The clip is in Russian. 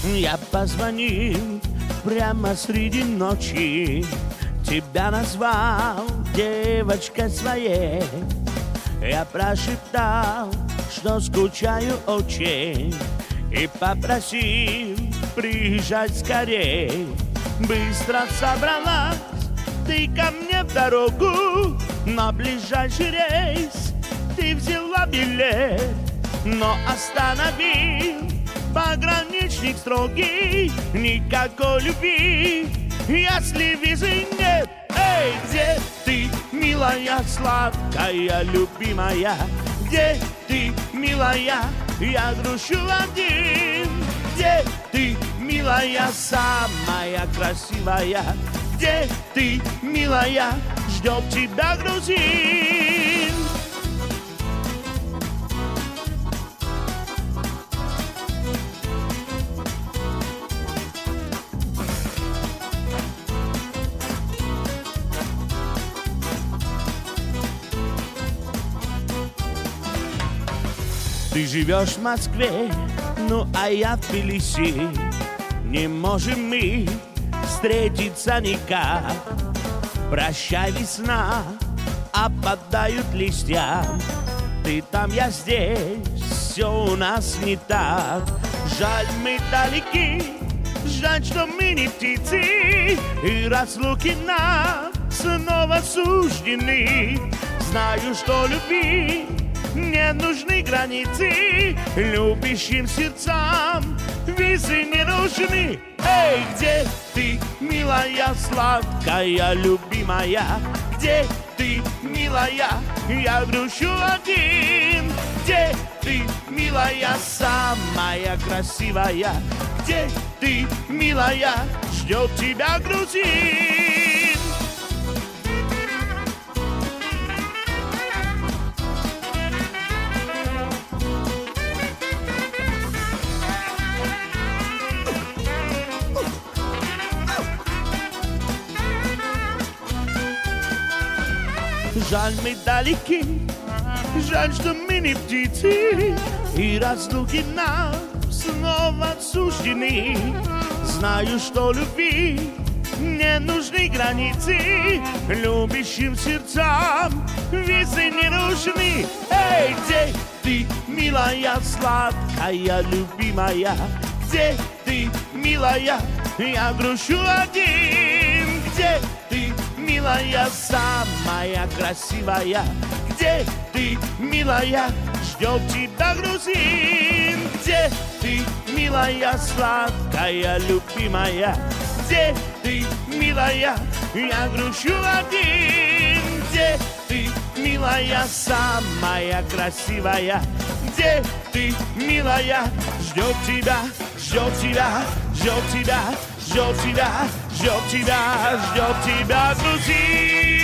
Я позвонил прямо среди ночи, тебя назвал девочкой своей. Я прошептал, что скучаю очень, и попросил приезжать скорей. Быстро собралась ты ко мне в дорогу, на ближайший рейс ты взяла билет, но остановил пограничник строгий. Никакой любви, если визы нет. Эй, где ты, милая, сладкая, любимая? Где ты, милая? Я грущу один. Где ты, милая, самая красивая? Где ты, милая? Ждет тебя грузин. Ты живешь в Москве, ну а я в Тбилиси. Не можем мы встретиться никак. Прощай, весна, опадают листья. Ты там, я здесь, все у нас не так. Жаль, мы далеки, жаль, что мы не птицы, и разлуки нам снова суждены. Знаю, что любви не нужны границы, любящим сердцам визы не нужны. Эй, где ты, милая, сладкая, любимая? Где ты, милая? Я грущу один. Где ты, милая, самая красивая? Где ты, милая? Ждет тебя грузин. Жаль, мы далеки, жаль, что мы не птицы, и разлуки нам снова суждены. Знаю, что любви не нужны границы, любящим сердцам визы не нужны. Эй, где ты, милая, сладкая, любимая? Где ты, милая? Я грущу один. Где ты, милая, самая красивая? Где ты, милая? Ждет тебя грузин. Где ты, милая, сладкая, любимая? Где ты, милая? Я грущу один. Где ты, милая, самая красивая? Где ты, милая? Ждет тебя, ждет тебя, ждет тебя, ждет тебя, ждет тебя, ждет тебя грузин.